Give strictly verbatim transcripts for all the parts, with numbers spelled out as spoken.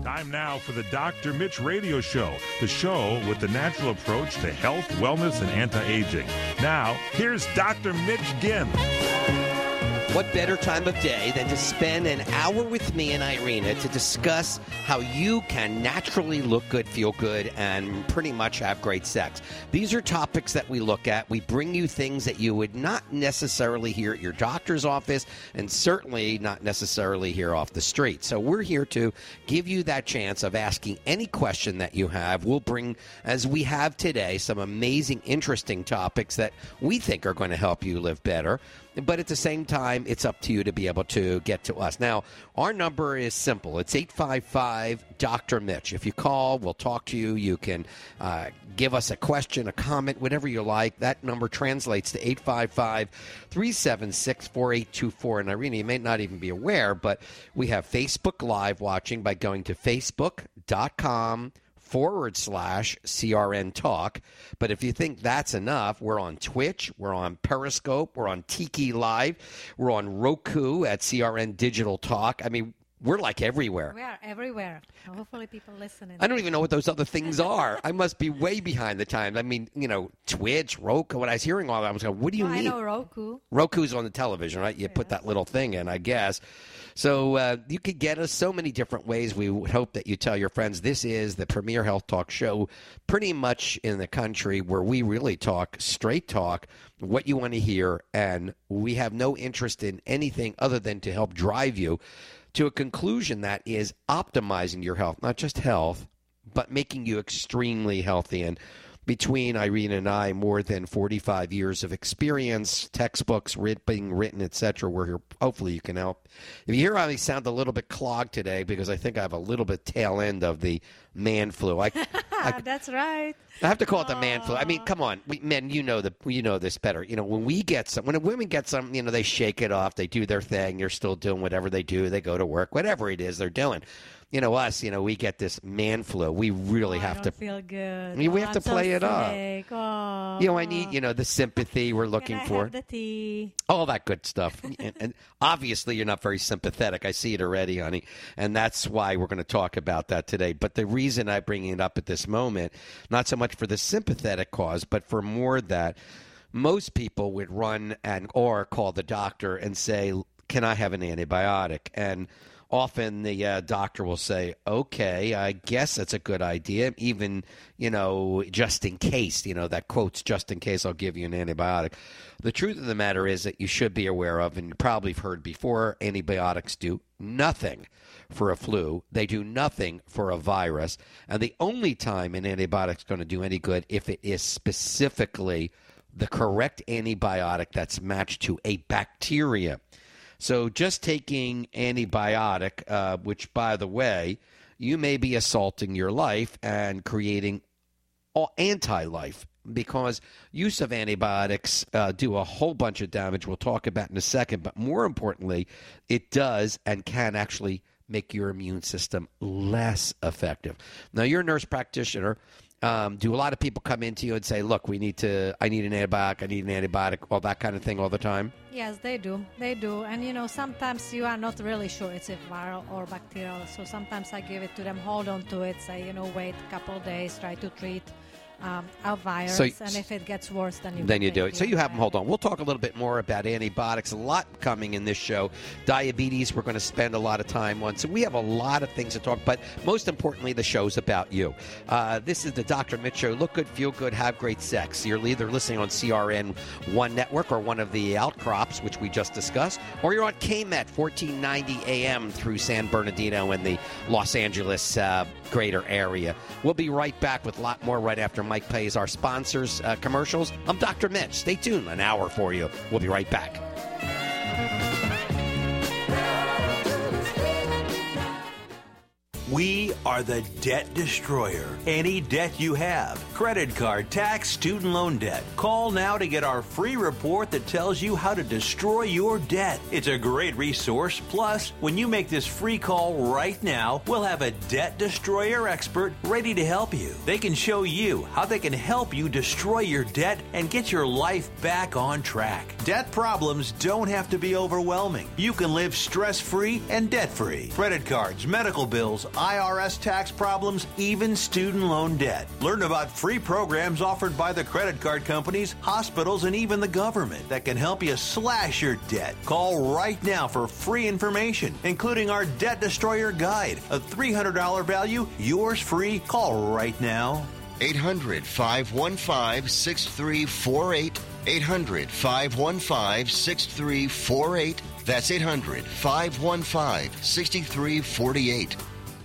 Time now for the Doctor Mitch Radio Show, the show with the natural approach to health, wellness, and anti-aging. Now, here's Doctor Mitch Ginn. What better time of day than to spend an hour with me and Irina to discuss how you can naturally look good, feel good, and pretty much have great sex. These are topics that we look at. We bring you things that you would not necessarily hear at your doctor's office and certainly not necessarily hear off the street. So we're here to give you that chance of asking any question that you have. We'll bring, as we have today, some amazing, interesting topics that we think are going to help you live better. But at the same time, it's up to you to be able to get to us. Now, our number is simple. It's eight five five, Doctor Mitch. If you call, we'll talk to you. You can uh, give us a question, a comment, whatever you like. That number translates to eight five five, three seven six, four eight two four. And Irina, you may not even be aware, but we have Facebook Live watching by going to facebook.com forward slash CRN Talk. But if you think that's enough, we're on Twitch, we're on Periscope, we're on Tiki Live, we're on Roku at C R N Digital Talk. I mean, we're like everywhere. We are everywhere. Hopefully people listening. I don't even know what those other things are. I must be way behind the times. I mean, you know, Twitch, Roku. When I was hearing all that, I was going, what do you well, mean? I know Roku. Roku's on the television, right? You yes. put that little thing in, I guess. So uh, you could get us so many different ways. We would hope that you tell your friends this is the premier health talk show pretty much in the country where we really talk straight talk, what you want to hear, and we have no interest in anything other than to help drive you to a conclusion that is optimizing your health, not just health, but making you extremely healthy. And between Irina and I, more than forty-five years of experience, textbooks writ- being written, et cetera. We're here. Hopefully you can help. If you hear I sound a little bit clogged today because I think I have a little bit tail end of the man flu. I, I, That's right. I have to call it the man flu. I mean, come on, we, men, you know the you know this better. You know, when we get some, when a women get some, you know, they shake it off, they do their thing, they're still doing whatever they do, they go to work, whatever it is they're doing. You know, us, you know, we get this man flu. We really oh, have I don't to feel good. I mean, we oh, have I'm to play so it up. sick. Oh. You know, I need, you know, the sympathy we're looking Can I for. have the tea? All that good stuff. and, and obviously, you're not very sympathetic. I see it already, honey. And that's why we're going to talk about that today. But the reason I'm bringing it up at this moment, not so much for the sympathetic cause, but for more that most people would run and or call the doctor and say, can I have an antibiotic? And often the uh, doctor will say, okay, I guess that's a good idea, even, you know, just in case, you know, that quote's just in case I'll give you an antibiotic. The truth of the matter is that you should be aware of, and you probably have heard before, antibiotics do nothing for a flu. They do nothing for a virus. And the only time an antibiotic is going to do any good if it is specifically the correct antibiotic that's matched to a bacteria. So just taking antibiotic, uh, which, by the way, you may be assaulting your life and creating anti-life because use of antibiotics uh, do a whole bunch of damage we'll talk about in a second. But more importantly, it does and can actually make your immune system less effective. Now, you're a nurse practitioner. Um, do a lot of people come into you and say, look, we need to, I need an antibiotic, I need an antibiotic, all that kind of thing all the time? Yes, they do. They do. And, you know, sometimes you are not really sure it's a viral or bacterial. So sometimes I give it to them, hold on to it, say, you know, wait a couple of days, try to treat um, a virus. So, and if it gets worse, then you Then you do it. the So you have them, antibiotic. hold on. We'll talk a little bit more about antibiotics. A lot coming in this show. Diabetes, we're going to spend a lot of time on. So we have a lot of things to talk, but most importantly, the show's about you. Uh, this is the Doctor Mitch Show. Look good, feel good, have great sex. You're either listening on C R N one Network or one of the outcrops, which we just discussed, or you're on K M E T, fourteen ninety A M through San Bernardino and the Los Angeles uh, greater area. We'll be right back with a lot more right after Mike pays our sponsors uh, commercials. I'm Doctor Mitch. Stay tuned. An hour for you. We'll be right back. We are the Debt Destroyer. Any debt you have, credit card, tax, student loan debt, call now to get our free report that tells you how to destroy your debt. It's a great resource. Plus, when you make this free call right now, we'll have a Debt Destroyer expert ready to help you. They can show you how they can help you destroy your debt and get your life back on track. Debt problems don't have to be overwhelming. You can live stress-free and debt-free. Credit cards, medical bills, I R S tax problems, even student loan debt. Learn about free programs offered by the credit card companies, hospitals, and even the government that can help you slash your debt. Call right now for free information, including our Debt Destroyer Guide, a three hundred dollars value, yours free. Call right now. eight hundred, five one five, six three four eight. eight hundred, five one five, six three four eight. That's eight hundred, five one five, six three four eight.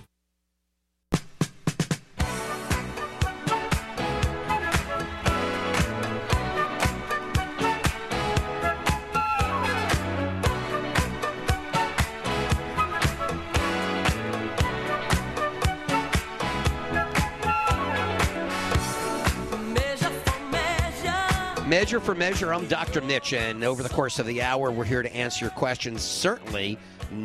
Measure for Measure, I'm Doctor Mitch, and over the course of the hour, we're here to answer your questions, certainly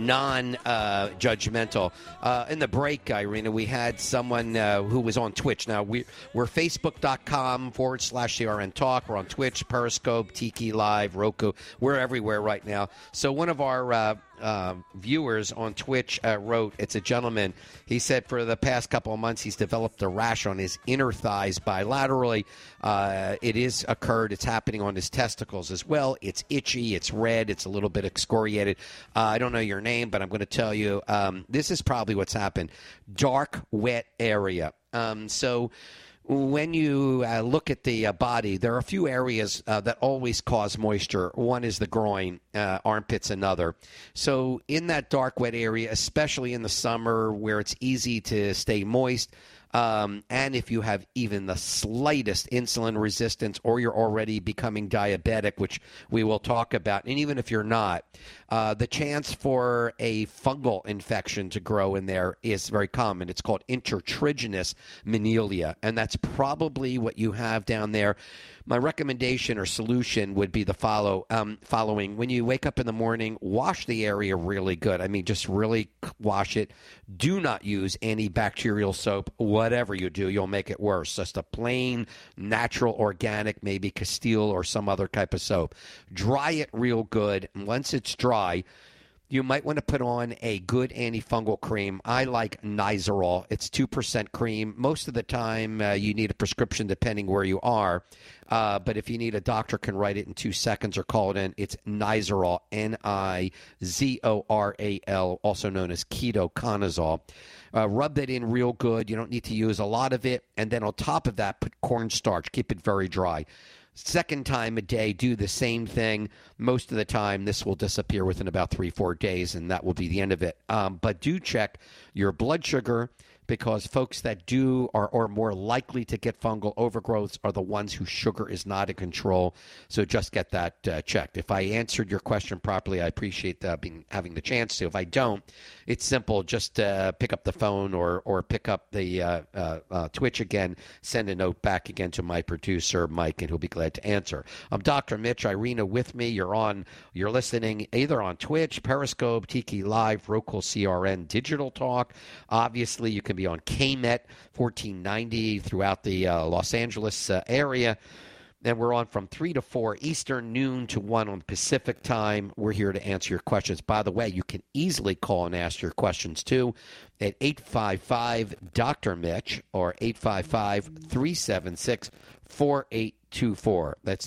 non-judgmental. Uh, uh, in the break, Irina, we had someone uh, who was on Twitch. Now, we, we're facebook.com forward slash CRN Talk. We're on Twitch, Periscope, Tiki Live, Roku. We're everywhere right now. So one of our uh, uh, viewers on Twitch uh, wrote, it's a gentleman, he said for the past couple of months he's developed a rash on his inner thighs bilaterally. Uh, it is occurred. It's happening on his testicles as well. It's itchy. It's red. It's a little bit excoriated. Uh, I don't know your name, but I'm going to tell you um, this is probably what's happened. Dark, wet area. Um, so when you uh, look at the uh, body, there are a few areas uh, that always cause moisture. One is the groin, uh, armpits another. So in that dark, wet area, especially in the summer where it's easy to stay moist, Um, and if you have even the slightest insulin resistance or you're already becoming diabetic, which we will talk about, and even if you're not, uh, the chance for a fungal infection to grow in there is very common. It's called intertriginous menielia, and that's probably what you have down there. My recommendation or solution would be the follow um, following. When you wake up in the morning, wash the area really good. I mean, just really wash it. Do not use antibacterial soap. Whatever you do, you'll make it worse. Just a plain, natural, organic, maybe Castile or some other type of soap. Dry it real good. And once it's dry, you might want to put on a good antifungal cream. I like Nizoral. It's two percent cream. Most of the time, uh, you need a prescription depending where you are. Uh, but if you need, a doctor can write it in two seconds or call it in. It's Nizoral, N I Z O R A L, also known as ketoconazole. Uh, rub that in real good. You don't need to use a lot of it. And then on top of that, put cornstarch. Keep it very dry. Second time a day, do the same thing. Most of the time, this will disappear within about three, four days, and that will be the end of it. Um, but do check your blood sugar, because folks that do are, are more likely to get fungal overgrowths are the ones whose sugar is not in control. So just get that uh, checked. If I answered your question properly, I appreciate uh, being, having the chance to. If I don't, it's simple. Just uh, pick up the phone or or pick up the uh, uh, uh, Twitch again, send a note back again to my producer, Mike, and he'll be glad to answer. I'm Doctor Mitch. Irina with me. You're on. You're listening either on Twitch, Periscope, Tiki Live, Roku C R N, Digital Talk. Obviously, you can be on K M E T fourteen ninety throughout the uh, Los Angeles uh, area. And we're on from three to four Eastern, noon to one on Pacific time. We're here to answer your questions. By the way, you can easily call and ask your questions, too, at eight five five, Doctor Mitch or eight five five, three seven six, four eight two four. That's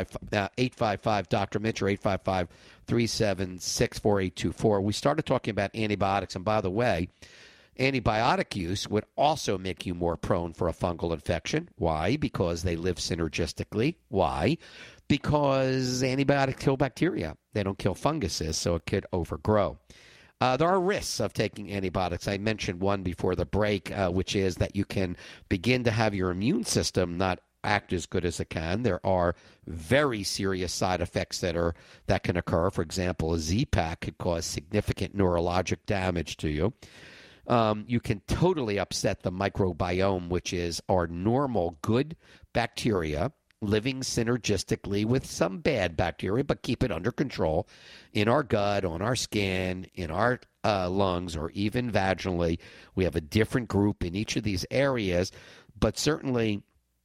eight five five, Doctor Mitch or eight five five, three seven six, four eight two four. We started talking about antibiotics, and by the way, antibiotic use would also make you more prone for a fungal infection. Why? Because they live synergistically. Why? Because antibiotics kill bacteria. They don't kill funguses, so it could overgrow. Uh, there are risks of taking antibiotics. I mentioned one before the break, uh, which is that you can begin to have your immune system not act as good as it can. There are very serious side effects that are that can occur. For example, a Z-Pak could cause significant neurologic damage to you. Um, you can totally upset the microbiome, which is our normal good bacteria living synergistically with some bad bacteria, but keep it under control in our gut, on our skin, in our uh, lungs, or even vaginally. We have a different group in each of these areas, but certainly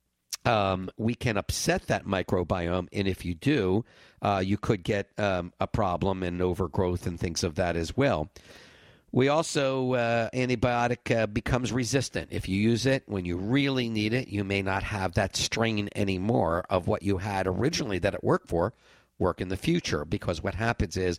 um, we can upset that microbiome, and if you do, uh, you could get um, a problem and overgrowth and things of that as well. We also, uh, antibiotic uh, becomes resistant. If you use it when you really need it, you may not have that strain anymore of what you had originally that it worked for, work in the future. Because what happens is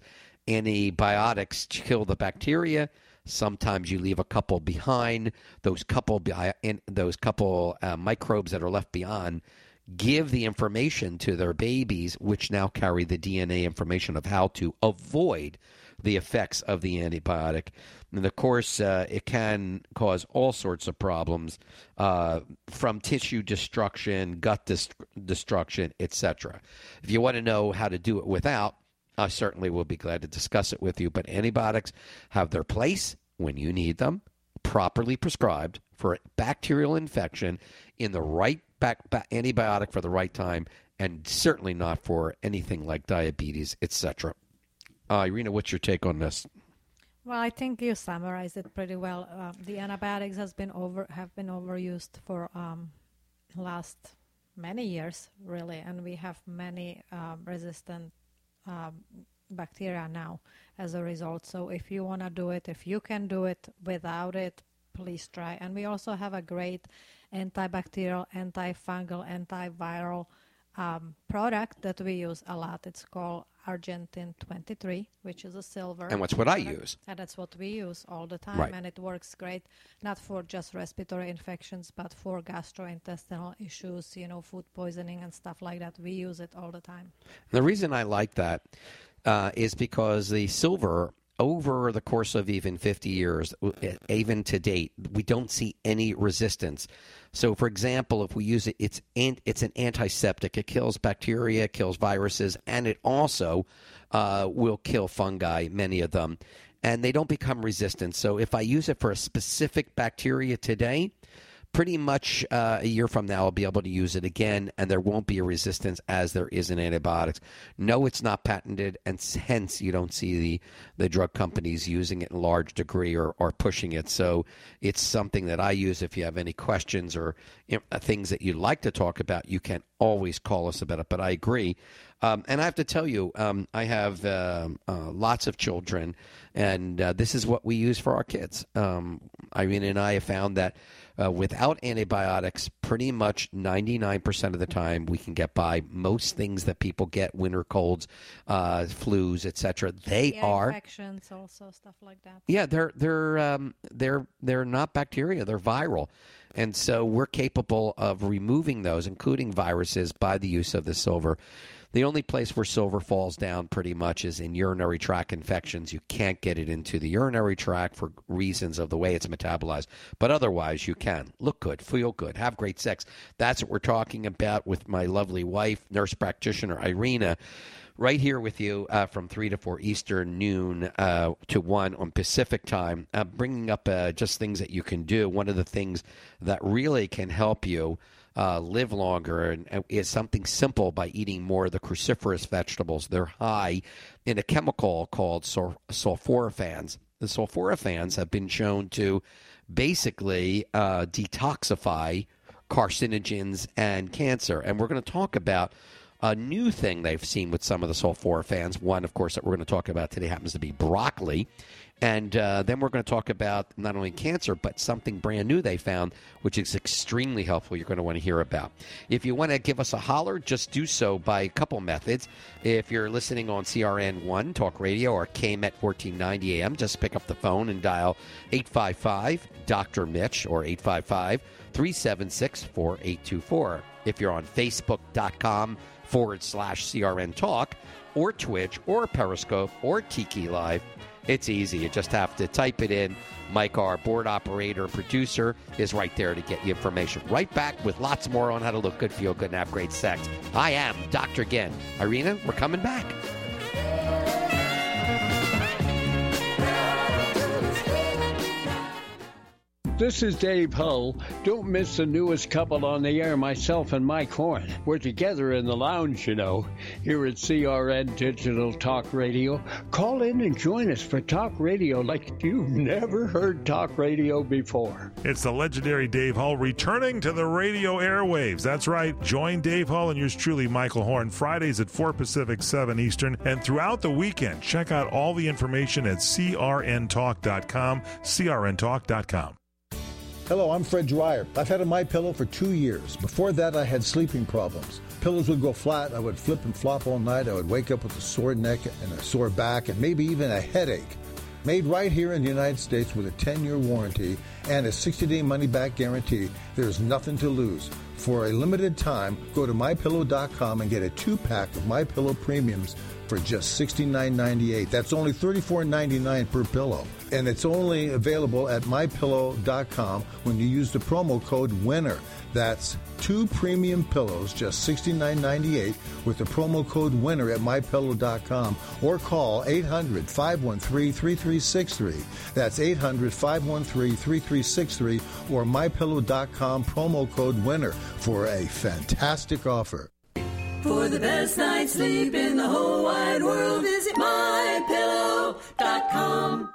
antibiotics kill the bacteria. Sometimes you leave a couple behind. Those couple, those couple uh, microbes that are left behind give the information to their babies, which now carry the D N A information of how to avoid the effects of the antibiotic. And of course, uh, it can cause all sorts of problems, uh, from tissue destruction, gut dis- destruction, et cetera. If you want to know how to do it without, I certainly will be glad to discuss it with you. But antibiotics have their place when you need them, properly prescribed for bacterial infection in the right back, back, antibiotic for the right time, and certainly not for anything like diabetes, et cetera. Uh, Irina, what's your take on this? Well, I think you summarized it pretty well. Uh, the antibiotics has been over have been overused for um, last many years, really, and we have many um, resistant um, bacteria now as a result. So if you want to do it, if you can do it without it, please try. And we also have a great antibacterial, antifungal, antiviral um, product that we use a lot. It's called Argentin twenty-three, which is a silver. And what's what I product. use. And that's what we use all the time. Right. And it works great, not for just respiratory infections, but for gastrointestinal issues, you know, food poisoning and stuff like that. We use it all the time. The reason I like that uh, is because the silver, over the course of even fifty years, even to date, we don't see any resistance. So, for example, if we use it, it's an, it's an antiseptic. It kills bacteria, kills viruses, and it also uh, will kill fungi, many of them, and they don't become resistant. So if I use it for a specific bacteria today, pretty much uh, a year from now, I'll be able to use it again, and there won't be a resistance as there is in antibiotics. No, it's not patented, and hence you don't see the, the drug companies using it in large degree or, or pushing it. So it's something that I use. If you have any questions or you know, things that you'd like to talk about, you can always call us about it. But I agree. Um, and I have to tell you, um, I have uh, uh, lots of children, and uh, this is what we use for our kids. Um, Irene and I have found that Uh, without antibiotics, pretty much ninety-nine percent of the time we can get by. Most things that people get, winter colds, uh, flus, et cetera, they Ear are infections, also stuff like that. yeah, they're they're um, they're they're not bacteria, they're viral, and so we're capable of removing those, including viruses, by the use of the silver. The only place where silver falls down pretty much is in urinary tract infections. You can't get it into the urinary tract for reasons of the way it's metabolized. But otherwise, you can. Look good, feel good, have great sex. That's what we're talking about with my lovely wife, nurse practitioner Irina, right here with you uh, from three to four Eastern, noon uh, to one on Pacific time, uh, bringing up uh, just things that you can do. One of the things that really can help you Uh, live longer and, and is something simple by eating more of the cruciferous vegetables. They're high in a chemical called sul- sulforaphanes. The sulforaphanes have been shown to basically uh, detoxify carcinogens and cancer. And we're going to talk about a new thing they've seen with some of the sulforaphanes. One, of course, that we're going to talk about today happens to be broccoli. And uh, then we're going to talk about not only cancer, but something brand new they found, which is extremely helpful you're going to want to hear about. If you want to give us a holler, just do so by a couple methods. If you're listening on C R N one Talk Radio or K M E T fourteen ninety A M, just pick up the phone and dial eight five five Doctor Mitch or eight five five, three seven six, four eight two four. If you're on Facebook.com forward slash CRN Talk or Twitch or Periscope or Tiki Live, it's easy. You just have to type it in. Mike, our board operator, producer, is right there to get you information. Right back with lots more on how to look good, feel good, and have great sex. I am Doctor Ginn. Irina, we're coming back. This is Dave Hull. Don't miss the newest couple on the air, myself and Mike Horn. We're together in the lounge, you know, here at C R N Digital Talk Radio. Call in and join us for talk radio like you've never heard talk radio before. It's the legendary Dave Hull returning to the radio airwaves. That's right. Join Dave Hull and yours truly, Michael Horn, Fridays at four Pacific, seven Eastern. And throughout the weekend, check out all the information at C R N talk dot com, C R N talk dot com. Hello, I'm Fred Dreyer. I've had a MyPillow for two years. Before that, I had sleeping problems. Pillows would go flat, I would flip and flop all night, I would wake up with a sore neck and a sore back and maybe even a headache. Made right here in the United States with a ten-year warranty and a sixty-day money-back guarantee, there's nothing to lose. For a limited time, go to my pillow dot com and get a two-pack of MyPillow Premiums for just sixty-nine ninety-eight. That's only thirty-four ninety-nine per pillow. And it's only available at my pillow dot com when you use the promo code WINNER. That's two premium pillows, just sixty-nine ninety-eight, with the promo code WINNER at my pillow dot com, or call eight hundred, five one three, three three six three. That's eight hundred, five one three, three three six three, or my pillow dot com, promo code WINNER, for a fantastic offer. For the best night's sleep in the whole wide world, visit my pillow dot com.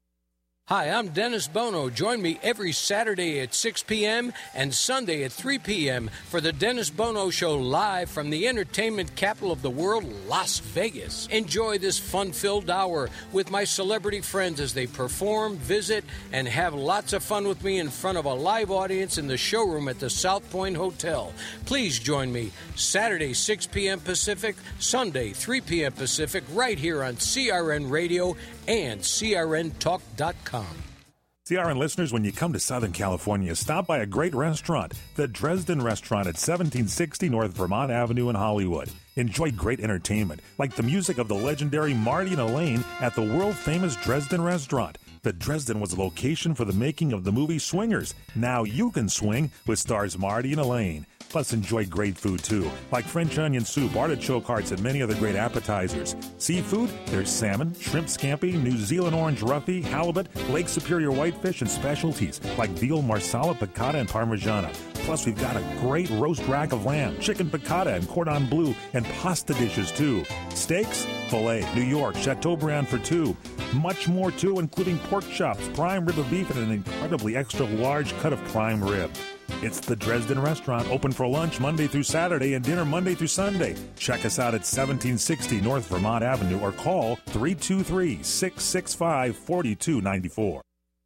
Hi, I'm Dennis Bono. Join me every Saturday at six p.m. and Sunday at three p.m. for the Dennis Bono Show live from the entertainment capital of the world, Las Vegas. Enjoy this fun-filled hour with my celebrity friends as they perform, visit, and have lots of fun with me in front of a live audience in the showroom at the South Point Hotel. Please join me Saturday, six p.m. Pacific, Sunday, three p.m. Pacific, right here on C R N Radio and C R N talk dot com. C R N listeners, when you come to Southern California, stop by a great restaurant, the Dresden Restaurant at seventeen sixty North Vermont Avenue in Hollywood. Enjoy great entertainment, like the music of the legendary Marty and Elaine at the world-famous Dresden Restaurant. The Dresden was a location for the making of the movie Swingers. Now you can swing with stars Marty and Elaine. Plus, enjoy great food, too, like French onion soup, artichoke hearts, and many other great appetizers. Seafood, there's salmon, shrimp scampi, New Zealand orange roughy, halibut, Lake Superior whitefish, and specialties like veal, marsala, piccata, and parmigiana. Plus, we've got a great roast rack of lamb, chicken piccata, and cordon bleu, and pasta dishes, too. Steaks, filet, New York, Chateaubriand for two. Much more, too, including pork chops, prime rib of beef, and an incredibly extra large cut of prime rib. It's the Dresden Restaurant, open for lunch Monday through Saturday and dinner Monday through Sunday. Check us out at seventeen sixty North Vermont Avenue or call three two three, six six five, four two nine four.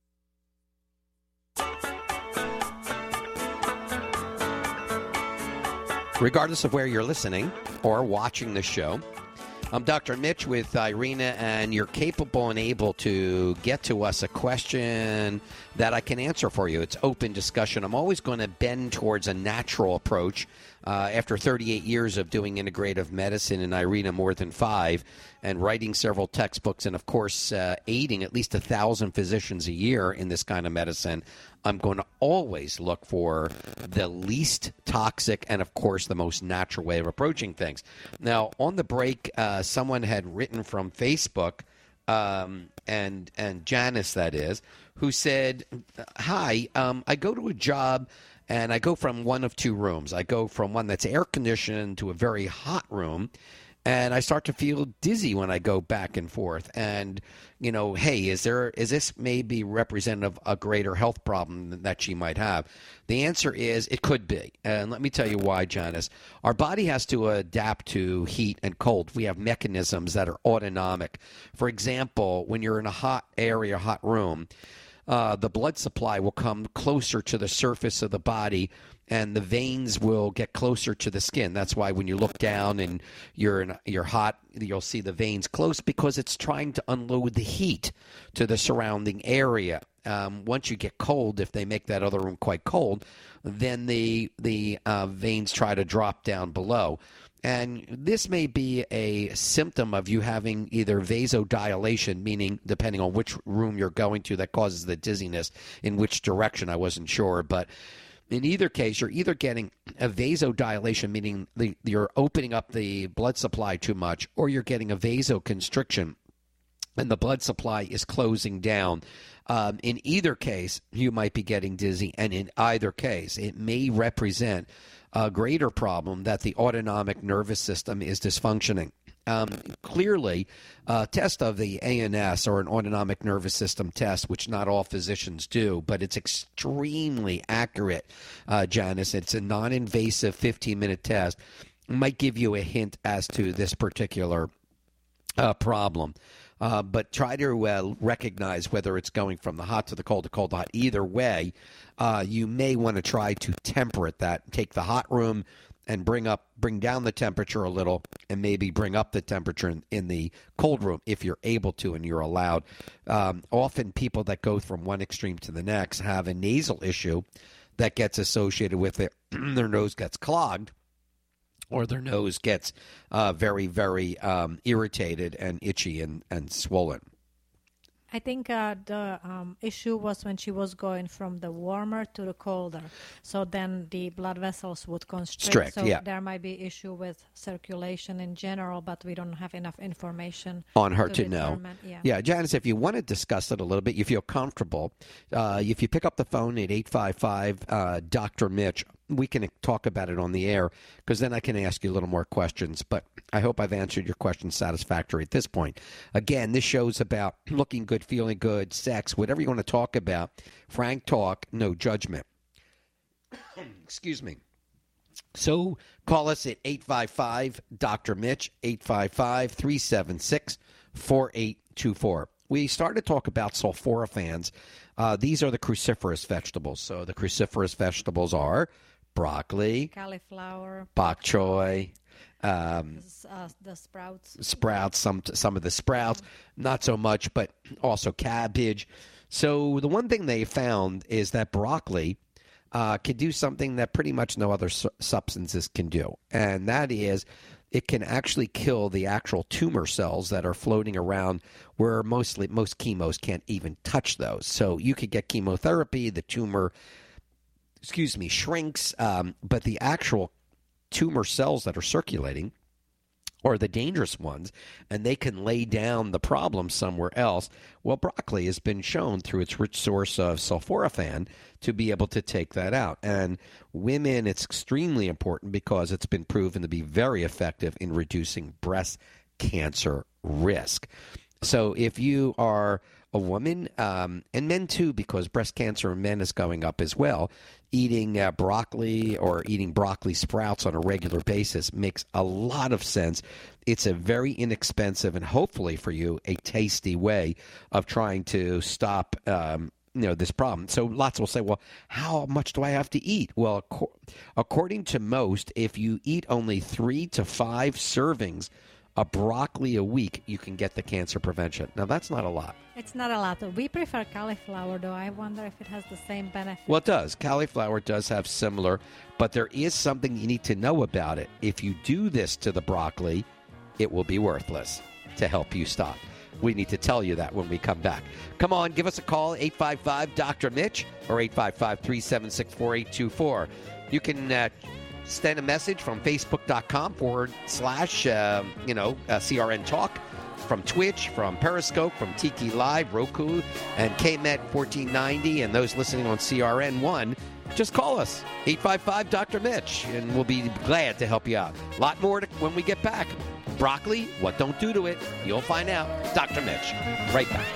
Regardless of where you're listening or watching the show, I'm Doctor Mitch with Irina, and you're capable and able to get to us a question that I can answer for you. It's open discussion. I'm always going to bend towards a natural approach. Uh, after thirty-eight years of doing integrative medicine, and Irina more than five, and writing several textbooks, and of course uh, aiding at least a thousand physicians a year in this kind of medicine, I'm going to always look for the least toxic and, of course, the most natural way of approaching things. Now, on the break, uh, someone had written from Facebook, um, and and Janice, that is, who said, hi, um, I go to a job and I go from one of two rooms. I go from one that's air-conditioned to a very hot room, and I start to feel dizzy when I go back and forth. And, you know, hey, is there is this maybe representative of a greater health problem that she might have? The answer is it could be. And let me tell you why, Janice. Our body has to adapt to heat and cold. We have mechanisms that are autonomic. For example, when you're in a hot area, hot room, Uh, the blood supply will come closer to the surface of the body, and the veins will get closer to the skin. That's why when you look down and you're in, you're hot, you'll see the veins close, because it's trying to unload the heat to the surrounding area. Um, once you get cold, if they make that other room quite cold, then the the uh, veins try to drop down below. And this may be a symptom of you having either vasodilation, meaning depending on which room you're going to that causes the dizziness, in which direction, I wasn't sure. But in either case, you're either getting a vasodilation, meaning the, you're opening up the blood supply too much, or you're getting a vasoconstriction, and the blood supply is closing down. Um, in either case, you might be getting dizzy, and in either case, it may represent a greater problem that the autonomic nervous system is dysfunctioning. Um, clearly, a test of the A N S, or an autonomic nervous system test, which not all physicians do, but it's extremely accurate, uh, Janice. It's a non-invasive fifteen-minute test. Might give you a hint as to this particular uh, problem. Uh, but try to uh, recognize whether it's going from the hot to the cold, to cold to hot. Either way, uh, you may want to try to temperate that. Take the hot room and bring up, bring down the temperature a little, and maybe bring up the temperature in, in the cold room if you're able to and you're allowed. Um, often people that go from one extreme to the next have a nasal issue that gets associated with it. Their nose gets clogged, or their nose gets uh, very, very um, irritated and itchy and, and swollen. I think uh, the um, issue was when she was going from the warmer to the colder. So then the blood vessels would constrict. Strict, so yeah. there might be issue with circulation in general, but we don't have enough information on her to, to know. Yeah. yeah, Janice, if you want to discuss it a little bit, you feel comfortable, uh, if you pick up the phone at eight five five, uh, Doctor Mitch, we can talk about it on the air, because then I can ask you a little more questions. But I hope I've answered your question satisfactorily at this point. Again, this show's about looking good, feeling good, sex, whatever you want to talk about. Frank talk, no judgment. Excuse me. So call us at eight five five, Doctor Mitch, eight five five, three seven six, four eight two four. We started to talk about sulforaphanes. Uh, these are the cruciferous vegetables. So the cruciferous vegetables are broccoli, cauliflower, bok choy, um, uh, the sprouts, sprouts, some some of the sprouts, not so much, but also cabbage. So the one thing they found is that broccoli uh, can do something that pretty much no other su- substances can do, and that is it can actually kill the actual tumor cells that are floating around, where mostly most chemos can't even touch those. So you could get chemotherapy, the tumor, excuse me, shrinks, um, but the actual tumor cells that are circulating are the dangerous ones, and they can lay down the problem somewhere else. Well, broccoli has been shown through its rich source of sulforaphane to be able to take that out. And women, it's extremely important because it's been proven to be very effective in reducing breast cancer risk. So if you are a woman, um, and men too, because breast cancer in men is going up as well, eating uh, broccoli or eating broccoli sprouts on a regular basis makes a lot of sense. It's a very inexpensive and hopefully for you a tasty way of trying to stop um, you know, this problem. So lots will say, well, how much do I have to eat? Well, ac- according to most, if you eat only three to five servings of broccoli a week, you can get the cancer prevention. Now, that's not a lot. It's not a lot. We prefer cauliflower, though. I wonder if it has the same benefit. Well, it does. Cauliflower does have similar, but there is something you need to know about it. If you do this to the broccoli, it will be worthless to help you stop. We need to tell you that when we come back. Come on, give us a call, eight five five, Doctor Mitch, or eight five five, three seven six, four eight two four. You can uh, send a message from facebook.com forward slash, uh, you know, uh, C R N Talk, from Twitch, from Periscope, from Tiki Live, Roku, and K M E T fourteen ninety, and those listening on C R N one. Just call us, eight five five, Doctor Mitch, and we'll be glad to help you out. A lot more to, when we get back. Broccoli, what don't do to it? You'll find out. Doctor Mitch, right back.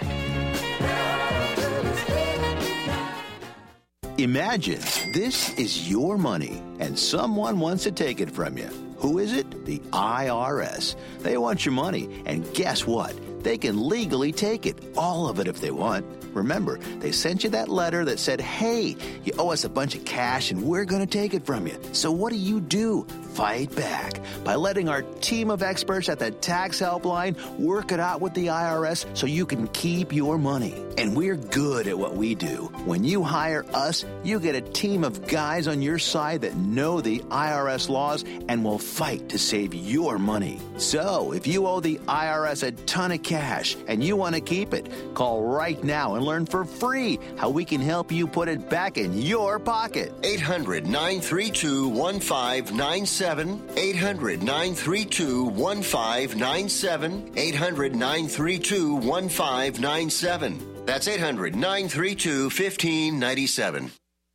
Imagine this is your money and someone wants to take it from you. Who is it? The I R S. They want your money, and guess what? They can legally take it, all of it if they want. Remember, they sent you that letter that said, hey, you owe us a bunch of cash and we're going to take it from you. So what do you do? Fight back by letting our team of experts at the tax helpline work it out with the I R S so you can keep your money. And we're good at what we do. When you hire us, you get a team of guys on your side that know the I R S laws and will fight to save your money. So if you owe the I R S a ton of cash and you want to keep it, call right now and learn for free how we can help you put it back in in your pocket. eight hundred, nine three two, one five nine seven. eight hundred, nine three two, one five nine seven. eight hundred, nine three two, one five nine seven. That's eight hundred, nine three two, one five nine seven.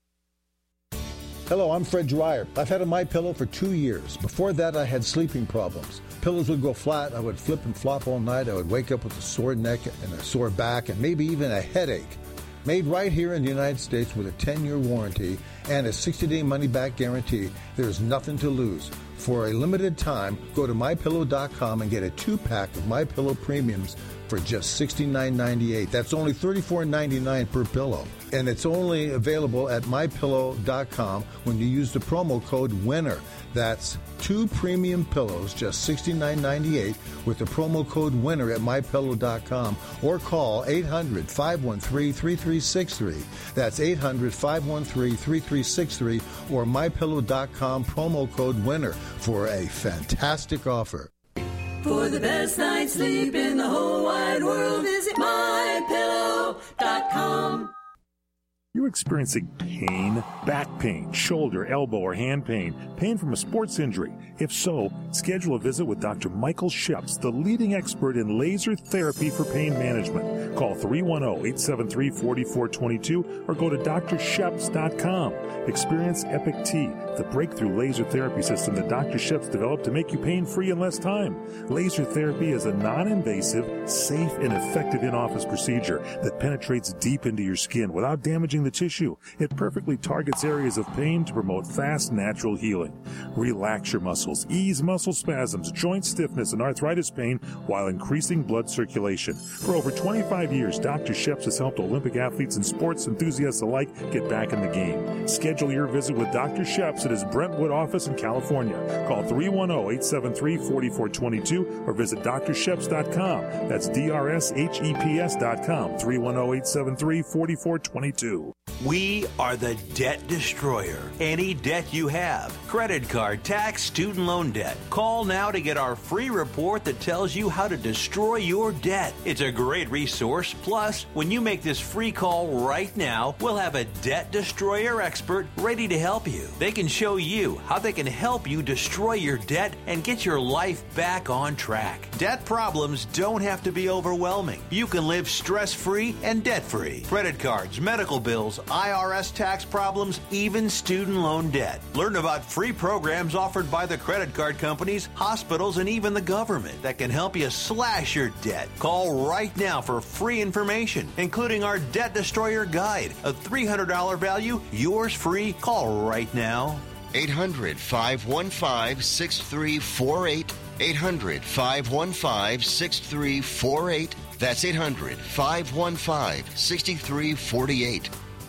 Hello, I'm Fred Dreyer. I've had a MyPillow for two years. Before that, I had sleeping problems. Pillows would go flat. I would flip and flop all night. I would wake up with a sore neck and a sore back and maybe even a headache. Made right here in the United States with a ten-year warranty and a sixty-day money-back guarantee, there's nothing to lose. For a limited time, go to my pillow dot com and get a two-pack of MyPillow Premiums for just sixty-nine ninety-eight. That's only thirty-four ninety-nine per pillow. And it's only available at my pillow dot com when you use the promo code WINNER. That's two premium pillows, just sixty-nine ninety-eight, with the promo code WINNER at my pillow dot com, or call eight hundred, five one three, three three six three. That's eight hundred, five one three, three three six three, or my pillow dot com, promo code WINNER for a fantastic offer. For the best night's sleep in the whole wide world, visit my pillow dot com. You're experiencing pain, back pain, shoulder, elbow, or hand pain, pain from a sports injury. If so, schedule a visit with Doctor Michael Sheps, the leading expert in laser therapy for pain management. Call three one zero, eight seven three, four four two two or go to dr sheps dot com. Experience Epic T, the breakthrough laser therapy system that Doctor Sheps developed to make you pain-free in less time. Laser therapy is a non-invasive, safe, and effective in-office procedure that penetrates deep into your skin without damaging the tissue. It perfectly targets areas of pain to promote fast, natural healing. Relax your muscles, ease muscle spasms, joint stiffness, and arthritis pain while increasing blood circulation. For over twenty-five years, Doctor Sheps has helped Olympic athletes and sports enthusiasts alike get back in the game. Schedule your visit with Doctor Sheps at his Brentwood office in California. Call three one zero, eight seven three, four four two two or visit dr sheps dot com. That's D R S H E P S dot com, three one zero, eight seven three, four four two two. We are the Debt Destroyer. Any debt you have, credit card, tax, student loan debt, call now to get our free report that tells you how to destroy your debt. It's a great resource. Plus, when you make this free call right now, we'll have a Debt Destroyer expert ready to help you. They can show you how they can help you destroy your debt and get your life back on track. Debt problems don't have to be overwhelming. You can live stress-free and debt-free. Credit cards, medical bills, I R S tax problems, even student loan debt. Learn about free programs offered by the credit card companies, hospitals, and even the government that can help you slash your debt. Call right now for free information, including our Debt Destroyer Guide, a three hundred dollars value, yours free. Call right now. eight hundred, five one five, six three four eight. eight hundred, five one five, six three four eight. That's eight hundred, five one five, six three four eight.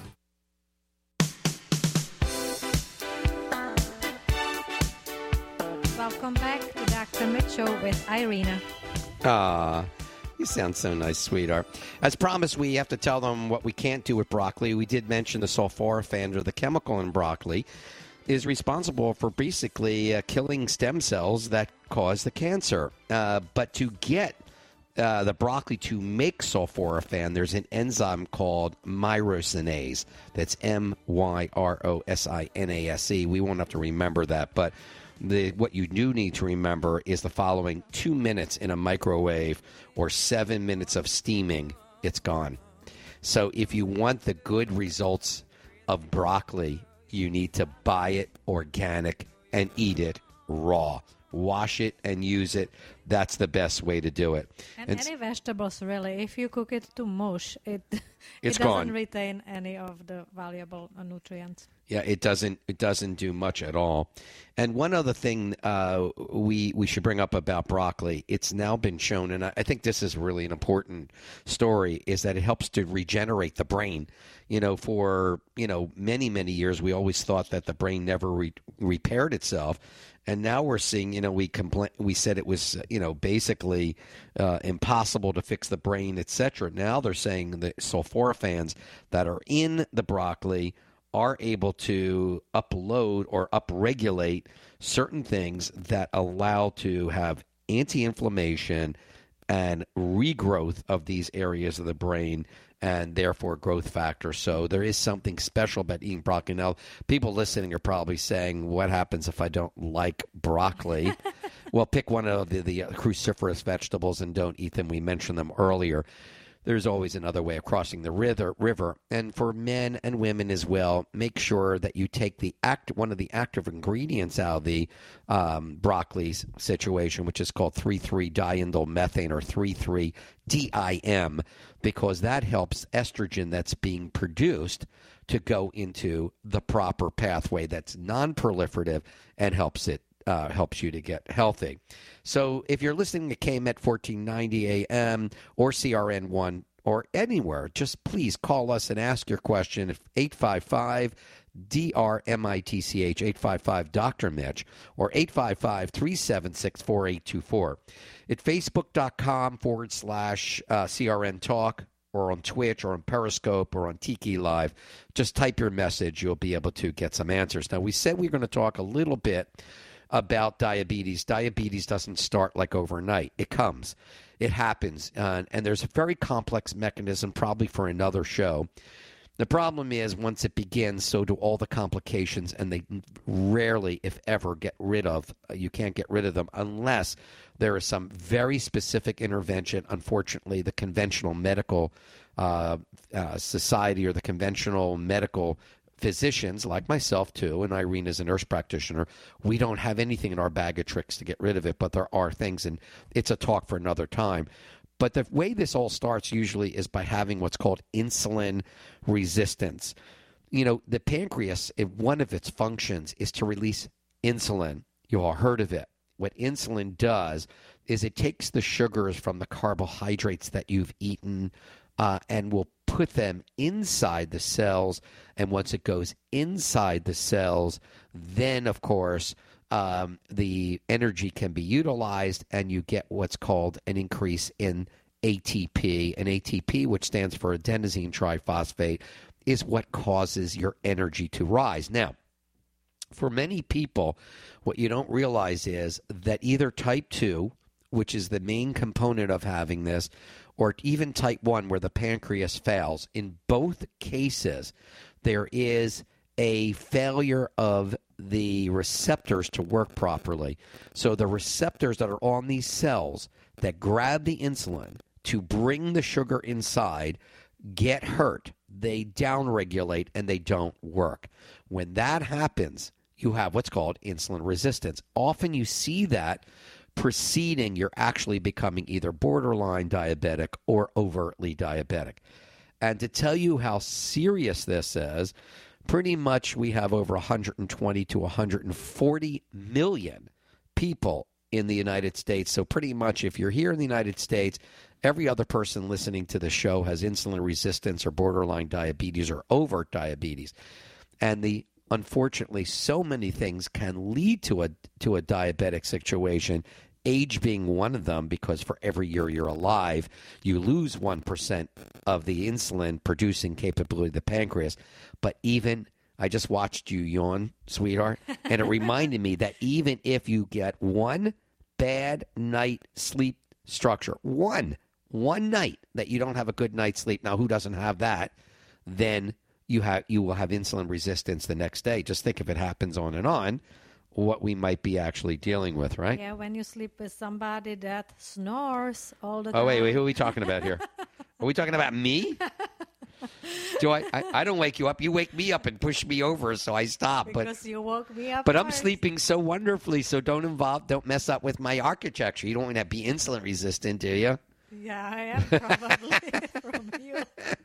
Welcome back to Doctor Mitchell with Irina. Ah, you sound so nice, sweetheart. As promised, we have to tell them what we can't do with broccoli. We did mention the sulforaphane, or the chemical in broccoli, is responsible for basically uh, killing stem cells that cause the cancer. Uh, but to get uh, the broccoli to make sulforaphane, there's an enzyme called myrosinase. That's M Y R O S I N A S E. We won't have to remember that, but The, what you do need to remember is the following: two minutes in a microwave or seven minutes of steaming, it's gone. So if you want the good results of broccoli, you need to buy it organic and eat it raw. Wash it and use it. That's the best way to do it. And, and any vegetables, really, if you cook it to mush, it, it's it doesn't gone. retain any of the valuable uh, nutrients. Yeah, it doesn't. It doesn't do much at all. And one other thing uh, we we should bring up about broccoli, it's now been shown, and I, I think this is really an important story, is that it helps to regenerate the brain. You know, for you know many many years, we always thought that the brain never re- repaired itself, and now we're seeing. You know, we compla- we said it was you know basically uh, impossible to fix the brain, et cetera. Now they're saying the sulforaphanes that are in the broccoli are able to upload or upregulate certain things that allow to have anti-inflammation, and regrowth of these areas of the brain, and therefore growth factor. So there is something special about eating broccoli. Now, people listening are probably saying, what happens if I don't like broccoli? Well, pick one of the, the cruciferous vegetables and don't eat them. We mentioned them earlier. There's always another way of crossing the river. river. And for men and women as well, make sure that you take the act, one of the active ingredients out of the um, broccoli situation, which is called three three diindole methane, or three three D I M, because that helps estrogen that's being produced to go into the proper pathway that's non-proliferative and helps it Uh, helps you to get healthy. So if you're listening to K M E T fourteen ninety A M or C R N one or anywhere, just please call us and ask your question at eight five five D R M I T C H, eight five five Doctor Mitch, or eight five five, three seven six, four eight two four. At facebook.com forward slash uh, CRN Talk, or on Twitch, or on Periscope, or on Tiki Live. Just type your message. You'll be able to get some answers. Now, we said we were going to talk a little bit about diabetes. Diabetes doesn't start like overnight. It comes. It happens. Uh, and there's a very complex mechanism, probably for another show. The problem is, once it begins, so do all the complications, and they rarely, if ever, get rid of. You can't get rid of them unless there is some very specific intervention. Unfortunately, the conventional medical uh, uh, society, or the conventional medical physicians like myself too, and Irene is a nurse practitioner, we don't have anything in our bag of tricks to get rid of it, but there are things, and it's a talk for another time. But the way this all starts usually is by having what's called insulin resistance. You know, the pancreas, one of its functions is to release insulin. You all heard of it. What insulin does is it takes the sugars from the carbohydrates that you've eaten uh, and will put them inside the cells, and once it goes inside the cells, then, of course, um, the energy can be utilized, and you get what's called an increase in A T P. And A T P, which stands for adenosine triphosphate, is what causes your energy to rise. Now, for many people, what you don't realize is that either type two, which is the main component of having this, or even type one, where the pancreas fails, in both cases, there is a failure of the receptors to work properly. So the receptors that are on these cells that grab the insulin to bring the sugar inside get hurt. They downregulate, and they don't work. When that happens, you have what's called insulin resistance. Often you see that preceding you're actually becoming either borderline diabetic or overtly diabetic. And to tell you how serious this is, pretty much we have over one hundred twenty to one hundred forty million people in the United States. So pretty much if you're here in the United States, every other person listening to the show has insulin resistance or borderline diabetes or overt diabetes. And the unfortunately, so many things can lead to a to a diabetic situation, age being one of them, because for every year you're alive, you lose one percent of the insulin-producing capability of the pancreas. But even, I just watched you yawn, sweetheart, and it reminded me that even if you get one bad night sleep structure, one, one night that you don't have a good night's sleep, now who doesn't have that, then you have you will have insulin resistance the next day. Just think if it happens on and on, what we might be actually dealing with, right? Yeah, when you sleep with somebody that snores all the time. Oh, wait, wait, who are we talking about here? Are we talking about me? Do I, I? I don't wake you up. You wake me up and push me over, so I stop. Because but, you woke me up. But first. I'm sleeping so wonderfully, so don't involve, don't mess up with my architecture. You don't want to be insulin resistant, do you? Yeah, I am probably from you.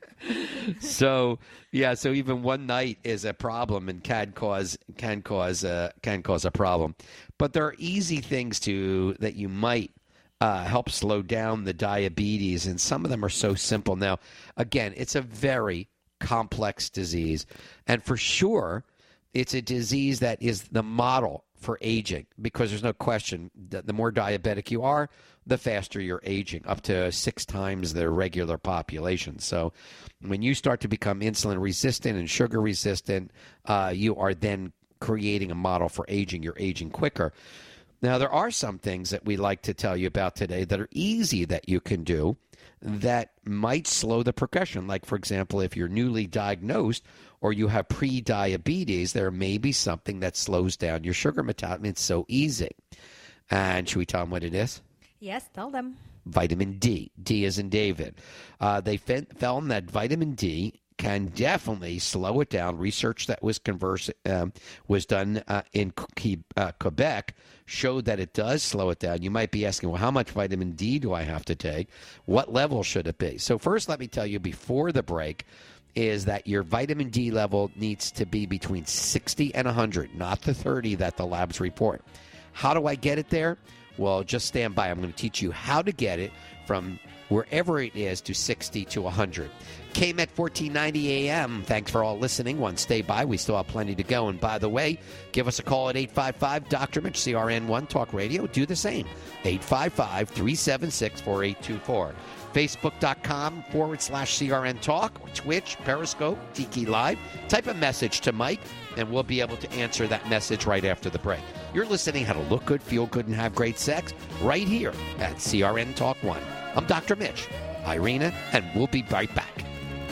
So yeah, so even one night is a problem and can cause can cause a, can cause a problem. But there are easy things to that you might uh, help slow down the diabetes, and some of them are so simple. Now, again, it's a very complex disease, and for sure, it's a disease that is the model for aging, because there's no question that the more diabetic you are, the faster you're aging, up to six times the regular population. So when you start to become insulin resistant and sugar resistant, uh, you are then creating a model for aging. You're aging quicker. Now, there are some things that we like to tell you about today that are easy that you can do that might slow the progression. Like, for example, if you're newly diagnosed or you have pre-diabetes, there may be something that slows down your sugar metabolism. It's so easy. And should we tell them what it is? Yes, tell them. Vitamin D. D as in David. Uh, they found that vitamin D can definitely slow it down. Research that was converse, um, was done uh, in uh, Quebec showed that it does slow it down. You might be asking, well, how much vitamin D do I have to take? What level should it be? So first, let me tell you before the break is that your vitamin D level needs to be between sixty and one hundred, not the thirty that the labs report. How do I get it there? Well, just stand by. I'm going to teach you how to get it from wherever it is to sixty to one hundred. K M E T fourteen ninety A M. Thanks for all listening. One, stay by. We still have plenty to go. And by the way, give us a call at eight five five, Doctor Mitch, C R N one Talk Radio. Do the same. eight five five, three seven six, four eight two four. Facebook.com forward slash CRN Talk, Twitch, Periscope, Tiki Live. Type a message to Mike, and we'll be able to answer that message right after the break. You're listening How to Look Good, Feel Good, and Have Great Sex right here at C R N Talk one. I'm Doctor Mitch, Irina, and we'll be right back.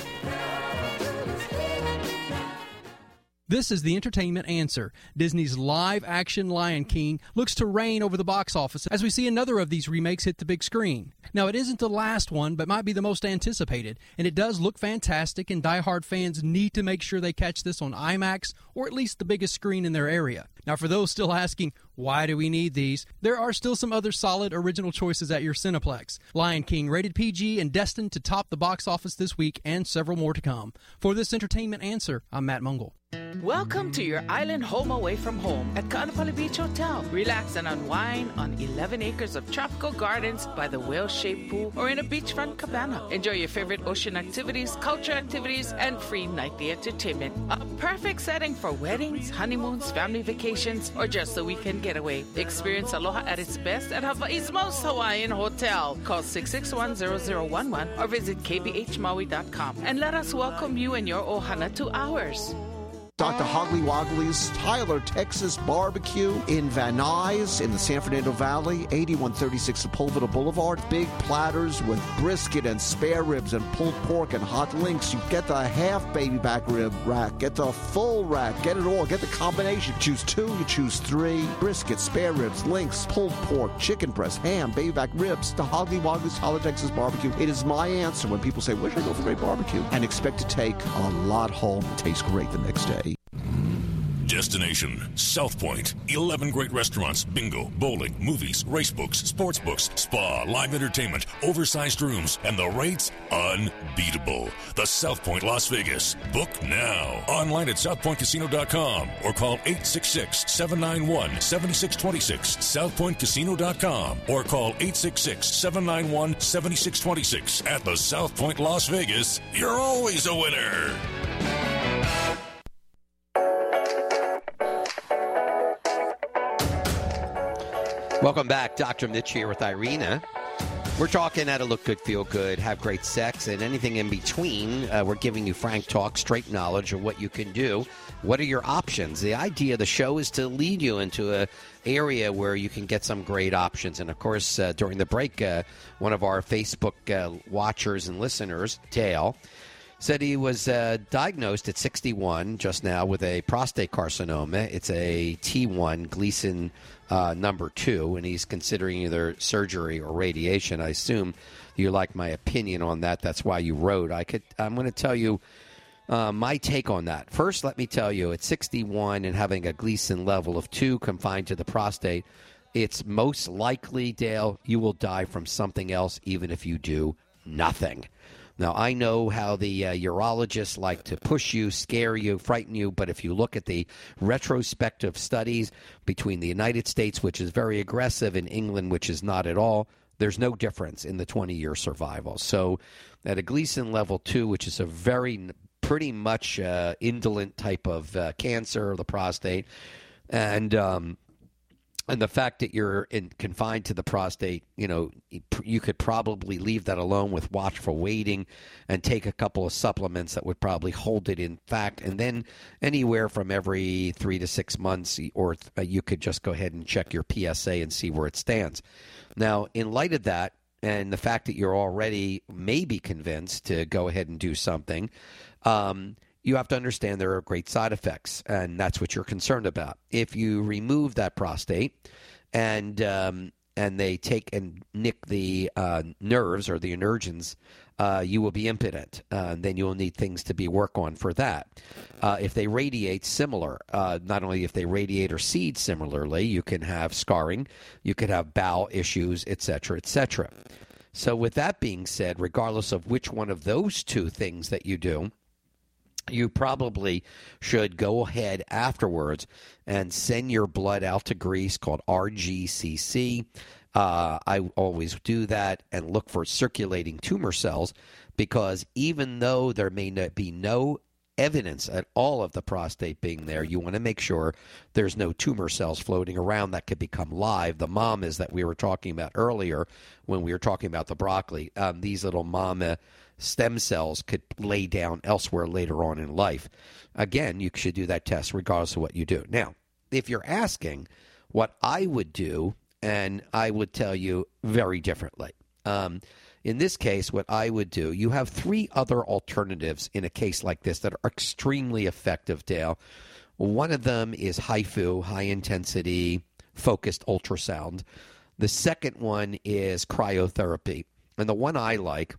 This is the Entertainment Answer. Disney's live-action Lion King looks to reign over the box office as we see another of these remakes hit the big screen. Now, it isn't the last one, but might be the most anticipated, and it does look fantastic, and die-hard fans need to make sure they catch this on IMAX or at least the biggest screen in their area. Now, for those still asking, why do we need these? There are still some other solid original choices at your Cineplex. Lion King, rated P G and destined to top the box office this week, and several more to come. For this Entertainment Answer, I'm Matt Mungle. Welcome to your island home away from home at Kaanapali Beach Hotel. Relax and unwind on eleven acres of tropical gardens by the whale-shaped pool or in a beachfront cabana. Enjoy your favorite ocean activities, culture activities, and free nightly entertainment. A perfect setting for weddings, honeymoons, family vacations, or just a weekend getaway. Experience Aloha at its best at Hawaii's most Hawaiian hotel. Call six six one, zero zero one one or visit k b h maui dot com and let us welcome you and your ohana to ours. Doctor Hoggly Woggly's Tyler, Texas Barbecue in Van Nuys in the San Fernando Valley, eighty-one thirty-six Sepulveda Boulevard. Big platters with brisket and spare ribs and pulled pork and hot links. You get the half baby back rib rack, get the full rack, get it all, get the combination. Choose two, you choose three. Brisket, spare ribs, links, pulled pork, chicken breast, ham, baby back ribs. The Hoggly Woggly's Tyler, Texas Barbecue. It is my answer when people say, where should I go for great barbecue? And expect to take a lot home and taste great the next day. Destination South Point. eleven great restaurants, bingo, bowling, movies, race books, sports books, spa, live entertainment, oversized rooms, and the rates unbeatable. The South Point Las Vegas. Book now. Online at south point casino dot com or call eight six six, seven nine one, seven six two six. south point casino dot com or call eight six six, seven nine one, seven six two six. At the South Point Las Vegas, you're always a winner. Welcome back. Doctor Mitch here with Irina. We're talking how to look good, feel good, have great sex, and anything in between. Uh, we're giving you frank talk, straight knowledge of what you can do. What are your options? The idea of the show is to lead you into an area where you can get some great options. And, of course, uh, during the break, uh, one of our Facebook uh, watchers and listeners, Dale, said he was uh, diagnosed at sixty-one just now with a prostate carcinoma. It's a T one Gleason uh, number two, and he's considering either surgery or radiation. I assume you like my opinion on that. That's why you wrote. I could. I'm going to tell you uh, my take on that. First, let me tell you, at sixty-one and having a Gleason level of two confined to the prostate, it's most likely, Dale, you will die from something else even if you do nothing. Now, I know how the uh, urologists like to push you, scare you, frighten you, but if you look at the retrospective studies between the United States, which is very aggressive, and England, which is not at all, there's no difference in the twenty-year survival. So at a Gleason level two, which is a very pretty much uh, indolent type of uh, cancer of the prostate, and um, And the fact that you're in, confined to the prostate, you know, you could probably leave that alone with watchful waiting and take a couple of supplements that would probably hold it in fact. And then anywhere from every three to six months, or you could just go ahead and check your P S A and see where it stands. Now, in light of that, and the fact that you're already maybe convinced to go ahead and do something, um, you have to understand there are great side effects, and that's what you're concerned about. If you remove that prostate and um, and they take and nick the uh, nerves or the energens, uh, you will be impotent. Uh, and then you'll need things to be worked on for that. Uh, if they radiate similar, uh, not only if they radiate or seed similarly, you can have scarring, you could have bowel issues, et cetera, et cetera. So with that being said, regardless of which one of those two things that you do, you probably should go ahead afterwards and send your blood out to Greece, called R G C C. Uh, I always do that and look for circulating tumor cells, because even though there may not be no evidence at all of the prostate being there, you want to make sure there's no tumor cells floating around that could become live. The mamas that we were talking about earlier when we were talking about the broccoli, um, these little mama stem cells could lay down elsewhere later on in life. Again, you should do that test regardless of what you do. Now, if you're asking what I would do, and I would tell you very differently. Um, in this case, what I would do, you have three other alternatives in a case like this that are extremely effective, Dale. One of them is H I F U, high-intensity focused ultrasound. The second one is cryotherapy. And the one I like